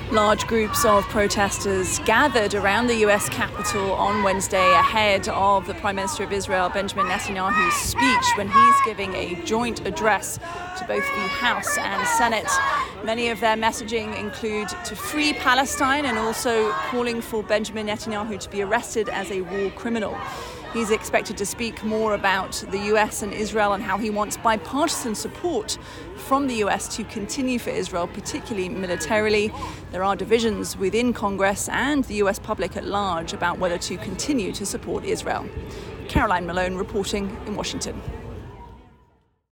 Large groups of protesters gathered around the US Capitol on Wednesday ahead of the Prime Minister of Israel, Benjamin Netanyahu's speech when he's giving a joint address to both the House and Senate. Many of their messaging include to free Palestine and also calling for Benjamin Netanyahu to be arrested as a war criminal. He's expected to speak more about the US and Israel and how he wants bipartisan support from the US to continue for Israel, particularly militarily. There are divisions within Congress and the US public at large about whether to continue to support Israel. Caroline Malone reporting in Washington.